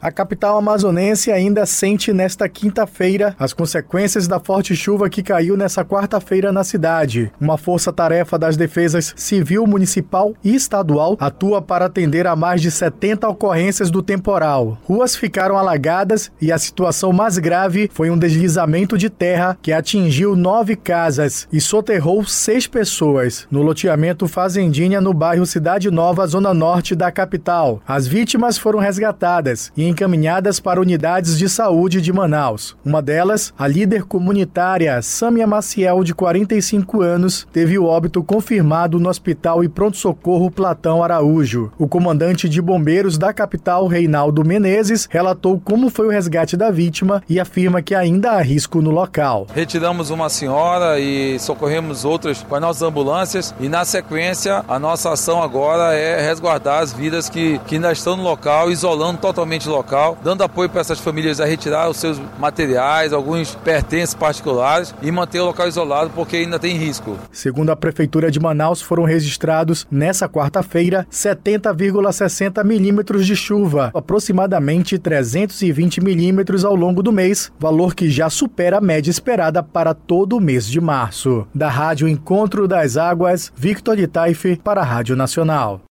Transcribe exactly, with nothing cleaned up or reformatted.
A capital amazonense ainda sente nesta quinta-feira as consequências da forte chuva que caiu nessa quarta-feira na cidade. Uma força-tarefa das defesas civil, municipal e estadual atua para atender a mais de setenta ocorrências do temporal. Ruas ficaram alagadas e a situação mais grave foi um deslizamento de terra que atingiu nove casas e soterrou seis pessoas no loteamento Fazendinha, no bairro Cidade Nova, zona norte da capital. As vítimas foram resgatadas e encaminhadas para unidades de saúde de Manaus. Uma delas, a líder comunitária Sâmia Maciel, de quarenta e cinco anos, teve o óbito confirmado no Hospital e Pronto-Socorro Platão Araújo. O comandante de bombeiros da capital, Reinaldo Menezes, relatou como foi o resgate da vítima e afirma que ainda há risco no local. Retiramos uma senhora e socorremos outras com as nossas ambulâncias e, na sequência, a nossa ação agora é resguardar as vidas que, que ainda estão no local, isolando totalmente o local, dando apoio para essas famílias a retirar os seus materiais, alguns pertences particulares e manter o local isolado porque ainda tem risco. Segundo a Prefeitura de Manaus, foram registrados nessa quarta-feira setenta vírgula sessenta milímetros de chuva, aproximadamente trezentos e vinte milímetros ao longo do mês, valor que já supera a média esperada para todo o mês de março. Da Rádio Encontro das Águas, Victor de Taife para a Rádio Nacional.